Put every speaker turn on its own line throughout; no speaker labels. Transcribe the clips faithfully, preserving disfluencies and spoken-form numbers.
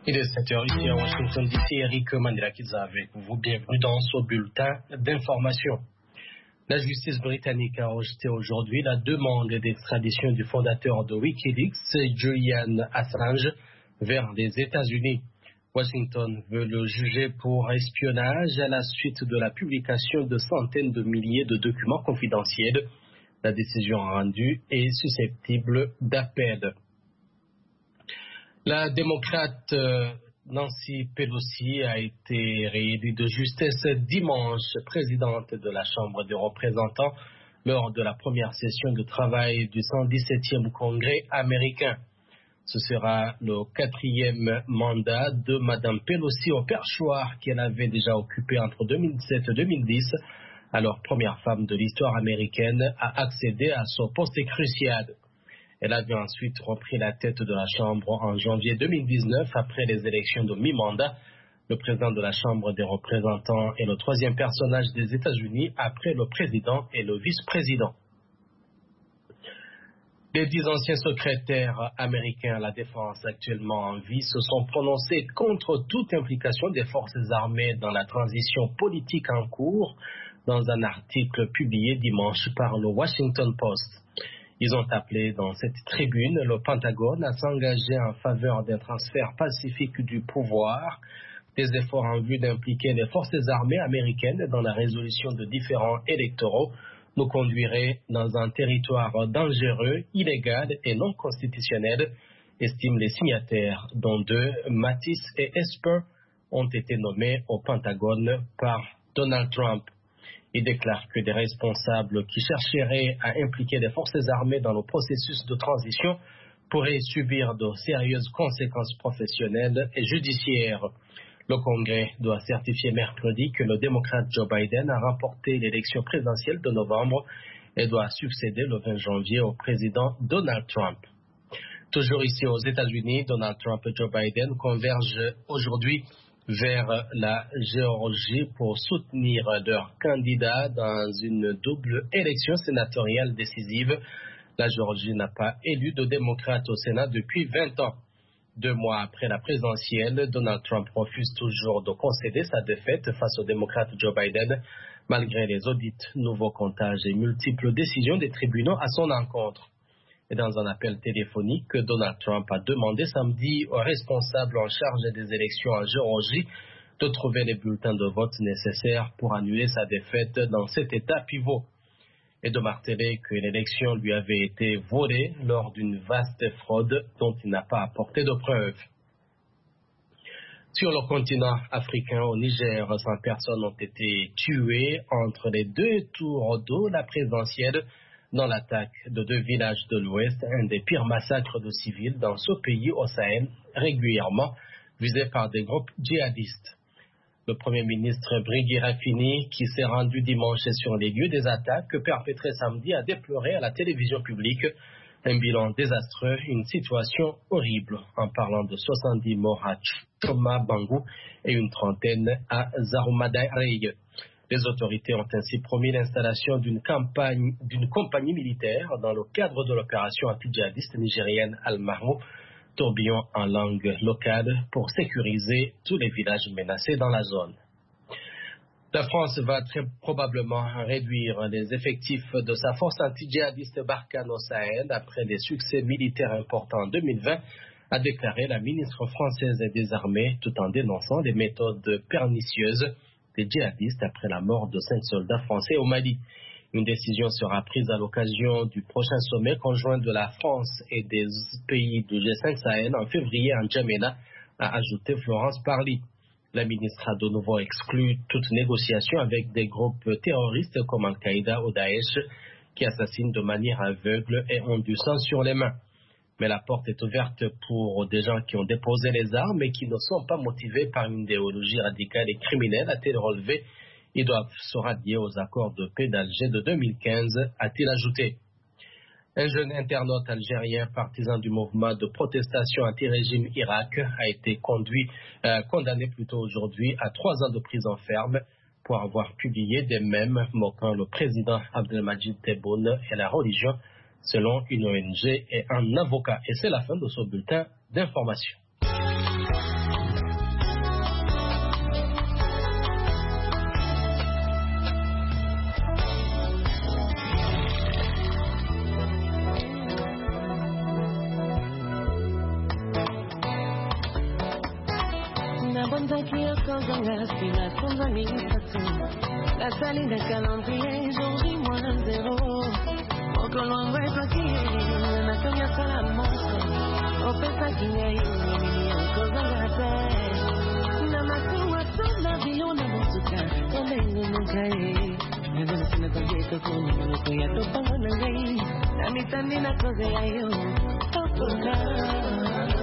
Il est sept heures ici à Washington D C. Eric Mandela qui est avec vous. Bienvenue dans ce bulletin d'information. La justice britannique a rejeté aujourd'hui la demande d'extradition du fondateur de Wikileaks, Julian Assange, vers les États-Unis. Washington veut le juger pour espionnage à la suite de la publication de centaines de milliers de documents confidentiels. La décision rendue est susceptible d'appel. La démocrate Nancy Pelosi a été réélue de justesse dimanche présidente de la Chambre des représentants lors de la première session de travail du cent dix-septième Congrès américain. Ce sera le quatrième mandat de Mme Pelosi au perchoir qu'elle avait déjà occupé entre deux mille sept et deux mille dix, alors première femme de l'histoire américaine à accéder à ce poste crucial. Elle avait ensuite repris la tête de la Chambre en janvier deux mille dix-neuf après les élections de mi-mandat. Le président de la Chambre des représentants est le troisième personnage des États-Unis après le président et le vice-président. Les dix anciens secrétaires américains à la défense actuellement en vie se sont prononcés contre toute implication des forces armées dans la transition politique en cours dans un article publié dimanche par le Washington Post. Ils ont appelé dans cette tribune le Pentagone à s'engager en faveur d'un transfert pacifique du pouvoir. Des efforts en vue d'impliquer les forces armées américaines dans la résolution de différends électoraux nous conduiraient dans un territoire dangereux, illégal et non constitutionnel, estiment les signataires, dont deux, Mattis et Esper, ont été nommés au Pentagone par Donald Trump. Il déclare que des responsables qui chercheraient à impliquer les forces armées dans le processus de transition pourraient subir de sérieuses conséquences professionnelles et judiciaires. Le Congrès doit certifier mercredi que le démocrate Joe Biden a remporté l'élection présidentielle de novembre et doit succéder le vingt janvier au président Donald Trump. Toujours ici aux États-Unis, Donald Trump et Joe Biden convergent aujourd'hui vers la Géorgie pour soutenir leur candidat dans une double élection sénatoriale décisive. La Géorgie n'a pas élu de démocrate au Sénat depuis vingt ans. Deux mois après la présidentielle, Donald Trump refuse toujours de concéder sa défaite face au démocrate Joe Biden, malgré les audits, nouveaux comptages et multiples décisions des tribunaux à son encontre. Et dans un appel téléphonique, Donald Trump a demandé samedi aux responsables en charge des élections en Géorgie de trouver les bulletins de vote nécessaires pour annuler sa défaite dans cet État pivot et de marteler que l'élection lui avait été volée lors d'une vaste fraude dont il n'a pas apporté de preuves. Sur le continent africain, au Niger, cent personnes ont été tuées entre les deux tours de la présidentielle dans l'attaque de deux villages de l'Ouest, un des pires massacres de civils dans ce pays au Sahel, régulièrement visé par des groupes djihadistes. Le Premier ministre Brigui Rafini, qui s'est rendu dimanche sur les lieux des attaques perpétrées samedi, a déploré à la télévision publique un bilan désastreux, une situation horrible, en parlant de soixante-dix morts à Choma Bangou et une trentaine à Zaroumadai. Les autorités ont ainsi promis l'installation d'une campagne, d'une compagnie militaire dans le cadre de l'opération anti-djihadiste nigérienne Al-Mahmou, tourbillon en langue locale, pour sécuriser tous les villages menacés dans la zone. La France va très probablement réduire les effectifs de sa force anti-djihadiste Barkhane au Sahel après des succès militaires importants en deux mille vingt, a déclaré la ministre française des Armées, tout en dénonçant les méthodes pernicieuses des djihadistes après la mort de cinq soldats français au Mali. Une décision sera prise à l'occasion du prochain sommet conjoint de la France et des pays du G cinq Sahel en février en N'Djamena, a ajouté Florence Parly. La ministre a de nouveau exclu toute négociation avec des groupes terroristes comme Al-Qaïda ou Daesh qui assassinent de manière aveugle et ont du sang sur les mains. Mais la porte est ouverte pour des gens qui ont déposé les armes et qui ne sont pas motivés par une idéologie radicale et criminelle, a-t-il relevé. Ils doivent se rallier aux accords de paix d'Alger de deux mille quinze, a-t-il ajouté. Un jeune internaute algérien partisan du mouvement de protestation anti-régime Irak a été conduit, euh, condamné plutôt aujourd'hui à trois ans de prison ferme pour avoir publié des mèmes moquant le président Abdelmadjid Tebboune et la religion, selon une O N G et un avocat. Et c'est la fin de ce bulletin d'information.
Takia Kozanga, Sina Sonzani, la saline de calendrier, jour J moins zéro. Au colon, ouais, toi qui est, la Tonya Salamoso, au Pesa qui est, Kozanga, Namaku, Watson, la Viona, Mosuka, Tolengo, Munkai, Never seen a Toyota, Toya, Topangai, Namitani, Kozaya, Topola.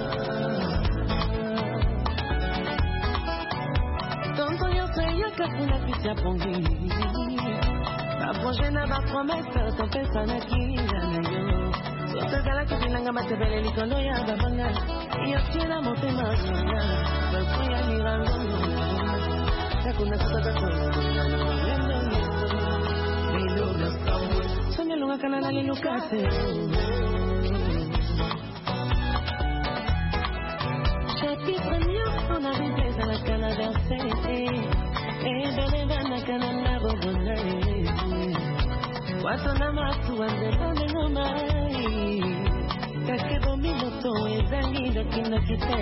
Una pizza pongi la prochaine va promettre ton persona qui nayo so te dala que bilanga matebele likono ya babanga ya tena motema na ba kuya mirando takuna sata kono melo na sawo sonya lunga kana na lukate chapitre mieux on a visé dans la Canada eh bene bana kana na bobona watu na matu wande bane ngomai kake bomi moto ezangi da kina kite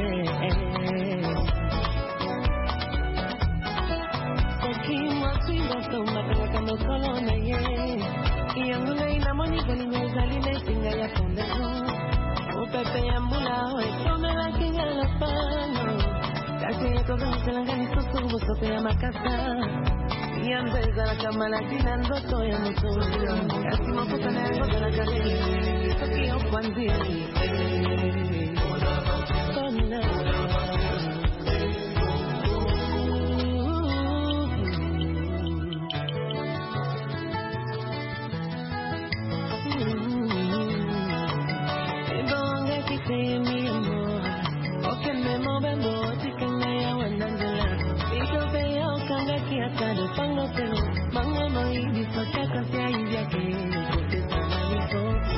Saki mwatu iwato maka kama kolona ye yangu na ina moni koni ngezali nesinga ya fondezo upepe ya mbula oe la kinga la pano Kasi koza mselangani susu Sote ya makasa Yambeza la kamala Tina ndoto ya mtu Kasi mafuta na yangoza la kari Soki ya kwanzi Kona Ebonga kite mi amor Oke memo bembo Hasta de pango pero Manga mai di socha kasi ai ya que Kote sana ni kote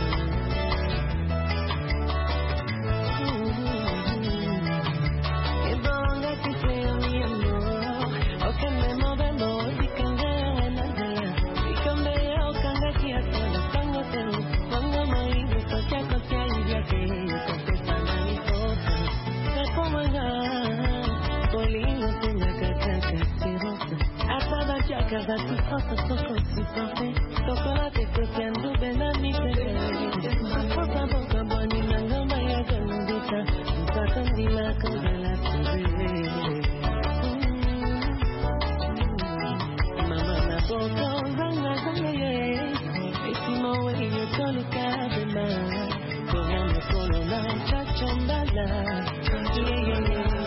Ebonga ki sea mi amor O que me movemos Di kanga wanazala Di kambe ya o kanga ki hasta de pango pero Manga mai di socha kasi ai ya que Kote sana ni kote Rekomanga Polino tenga kakaka Cada tu foto toco si toque Chocolate que se anduve na mi pele Boca boca boni mango maya gandita Usa candila con la tuve Mama na boca zanga zanga ye Esimo we yo tolu kadema Como me solo na chachombala Yeah yeah yeah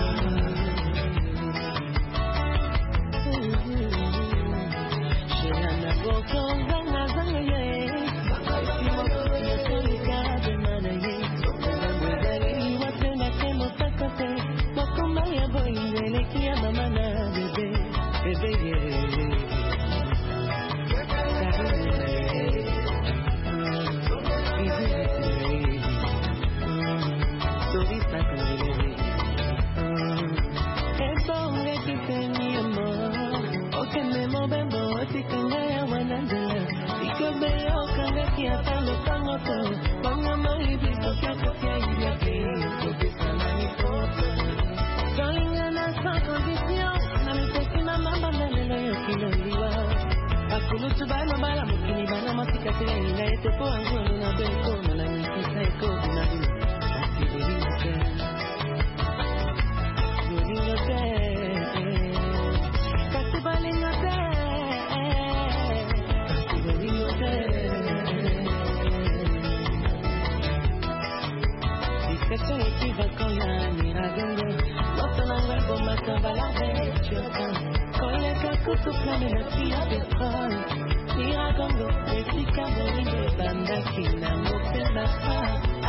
Zanga zanga ye, simo kuya tulika de mana ye. Mwedari watena kemo takate, wakoma ya boy wele kia mama na bebe, bebe ye. Sorita kanye, ebonge kite mi amor, oke memo bembo otikanga ya wanandela, ikobe okanga kia talo tangoto, mama mai bito kia kia iya kia, kote sana ni kote. Joinga na sa condition, na miteki mama bandalelo yo kiloliwa. Akulutu bala bala mukini bala masika tila ina ete po angolo na beko, na na nikisa eko binabina, asili hinote. Hinote, kasi bali hinote. Discretion equivocona, miragendo, noto non verbo ma cavala vecchioca, con le cacuto plane la fia petrol, miragendo, e si cavoli de banda che la motte la fa.